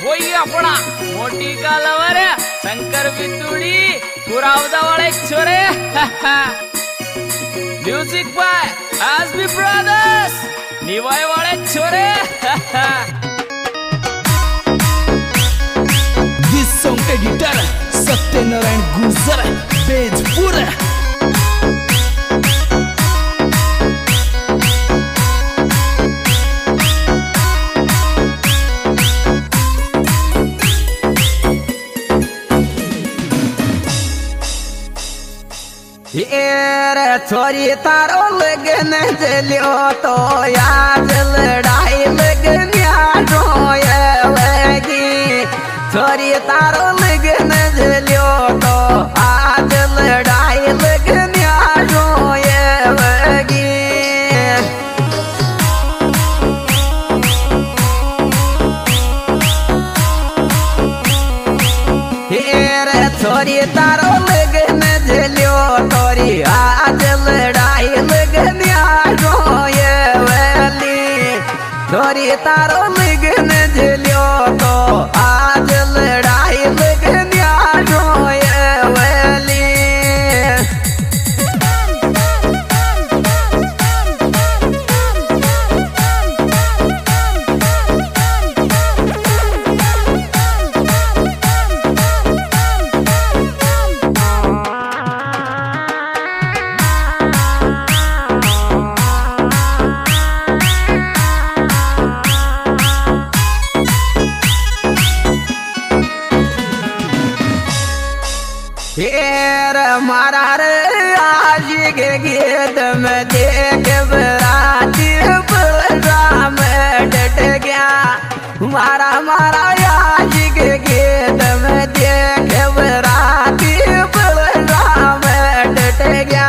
वही अपना मोटी का लवर शंकर बिंदुड़ी पुरावदा वाले छोरे म्यूजिक बाय एसबी ब्रदर्स निवाय वाले छोरे this song editor Satyanarayan Gurjar बेजपुर छोरी तारो लगन जलियो तो याद लड़ाई लगन रोए लगी छोरी तारो लगन जलियो तो आज लड़ाई लगन रोए लगी छोरी तारो लगन जलियो तोरी आज लड़ाई लगन रोए वाली छोरी तारो लगन जलियो तो आज लड़ाई लगन रोए वाली मारा रे आज के गीत में देख बराती बलराम डट गया मारा मारा आज के गीत में देख बराती बलराम डट गया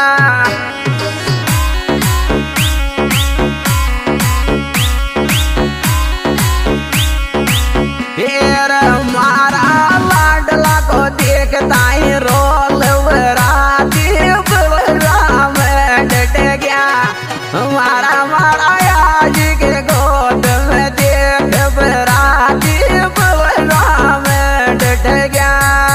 मारा लाडला को देखता ही रोल मारा मारा आज के गोद में देख बराती बलराम डट गया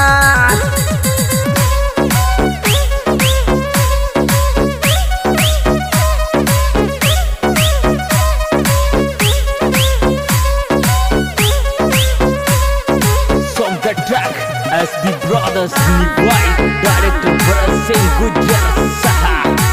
From the track SB Brothers Niwai Director Bharat Singh Gujjar Saha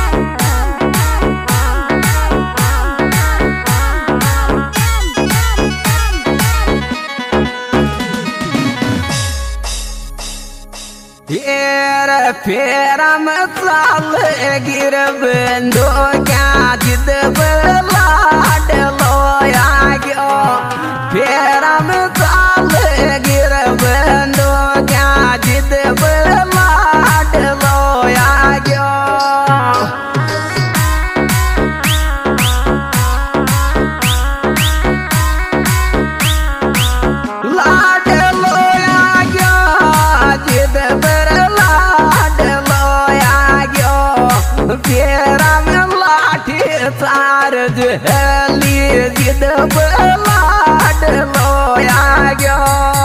फेरा में चाल गिर बंदो क्या जिद लाड लोया गयो फेरा में चाल गिर बंदो क्या जिद लाड लोया गयो लाड लोया गयो जिद फेरा में लाठी चार्ज हेली जिद लाड लोया गयो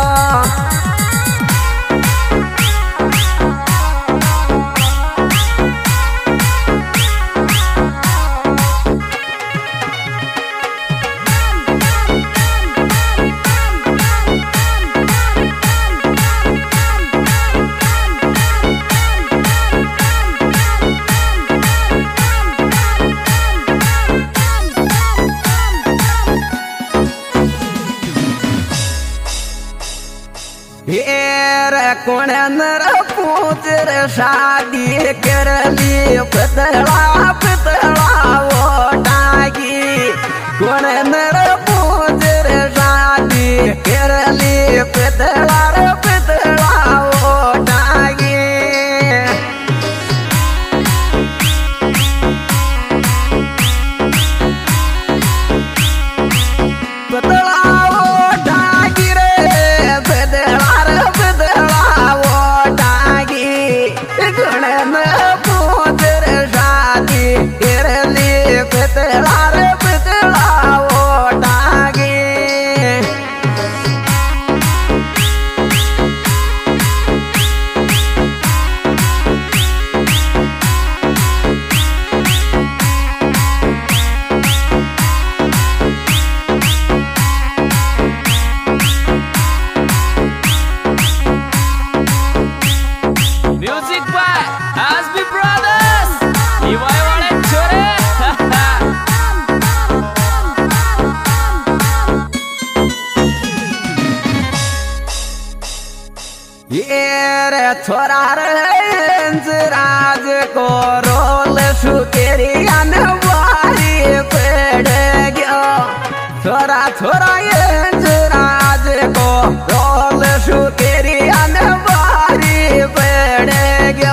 कौन नर पूतर शादी कर ली पतला पतला वो डागी कौन नर पूतर शादी कर ली पतला पतला वो डागी पतला वो डागी रे पतला पूतर शादी छोरा राज को रोल सुकेरियन वारी पेड़ गयो छोरा राज को रोल सुकेरियन वारी पेड़ गयो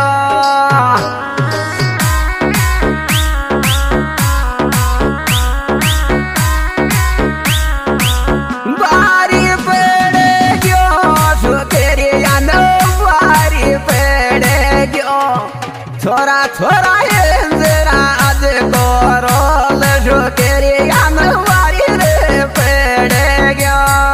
छोरा राज को रोल सुकेरियन वारी रे पेड़ गयो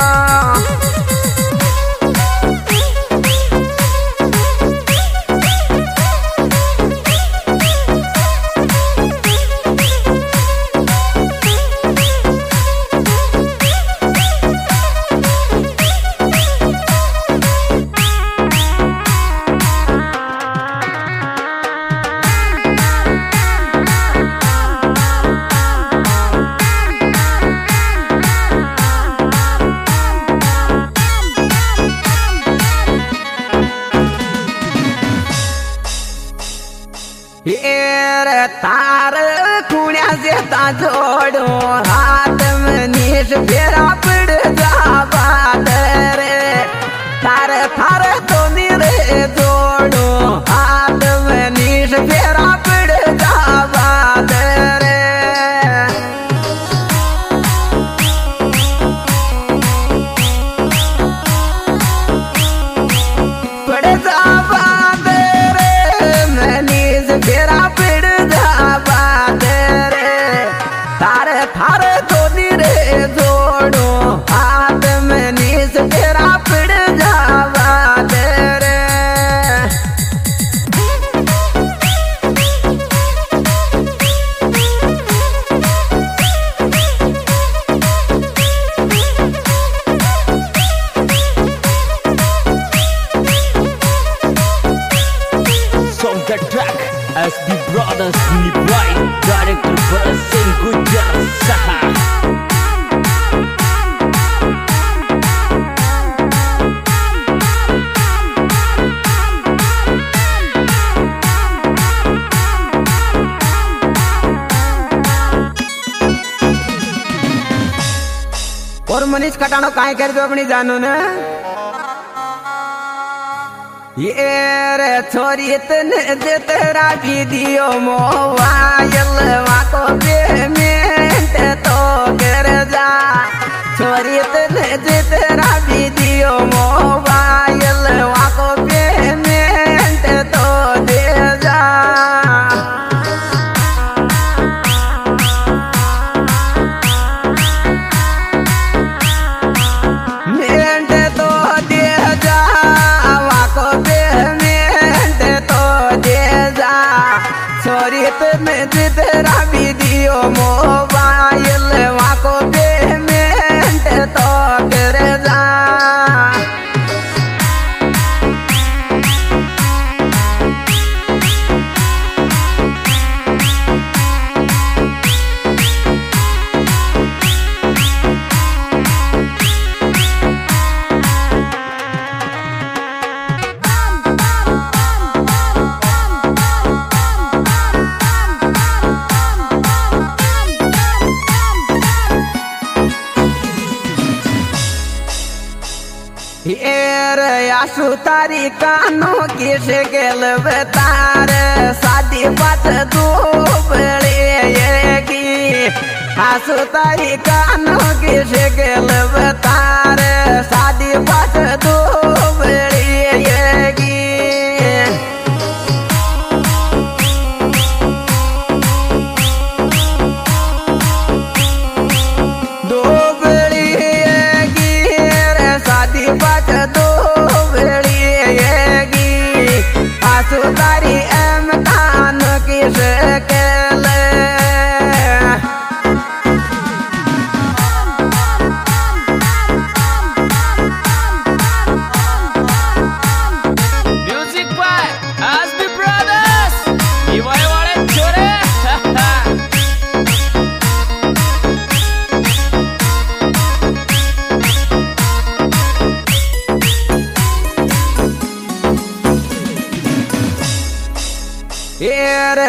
तार कुण्या जेता जोड़ो हाथ में नीश फेरा पड़ जाबाद रे थार तो रे जोड़ो हाथ में नीश फेरा पड़ जाबाद रे पड़ जाबाद रे मैं नीश फेरा थारे तो रे जोड़ो हाथ में नीस फेरा पड़ जावा दे रे Song the track SB Brothers Nibwai Director Bharat Singh Gujjar Saha और मनीष खटानो काहे कर दो अपनी जानो ने ये रे छोरी इतने जे तेरा वीडियो मोबाइल वाको पेमेंट तो कर जा छोरी इतने जे तेरा वीडियो मोबाइल वाको पेमेंट तो दे जा में तेरा वीडियो मोबाइल वाको पेमेंट तो कर जा सुतारी कानों की शिकल बतार शादी बात दो बड़ेगी सुतारी कानों की शिकल बतार शादी बात दो बड़ेगी दो बड़ेगी शादी बात दो सुतारी इम्तिहान की शिकल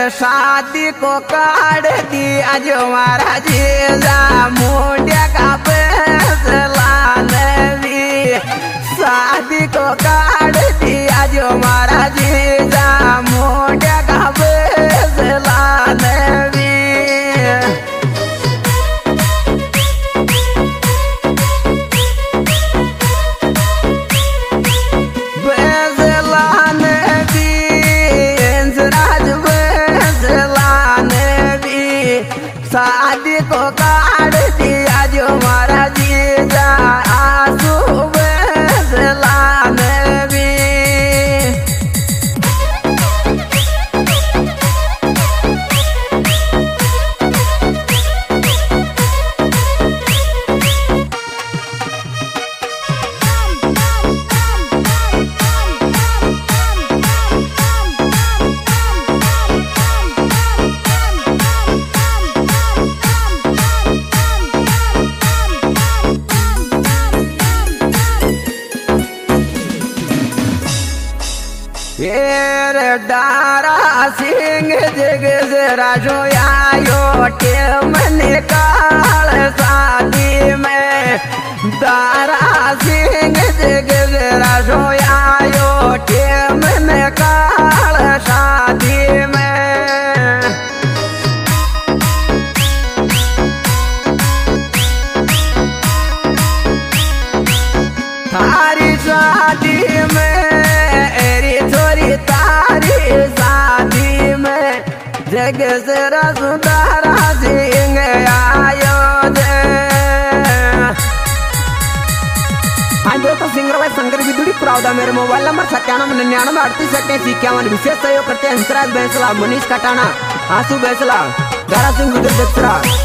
शादी को काट दिया जो हमारा जीजा मुंडिया का फैसला नबी शादी को काट दिया जो हमारा जीजा मुंडिया का फैसला नबी शादी को काट दिया जो हमारा जीजा आंसू फैसला नबी डारा सिंह जग जरा जोया के मन काल शादी में दारा सिंह जग जरा जोया के मन काल शादी में थारी शादी में जग से सुधारा सिंह आयो दे दोस्तों सिंगर भाई शंकर विदुड़ी कुरावदा मेरे मोबाइल नंबर 97993851 विशेष सहयोग करते हैं हंसराज बैसला मनीष कटाना आंसू बैसला दारा सिंह विदुर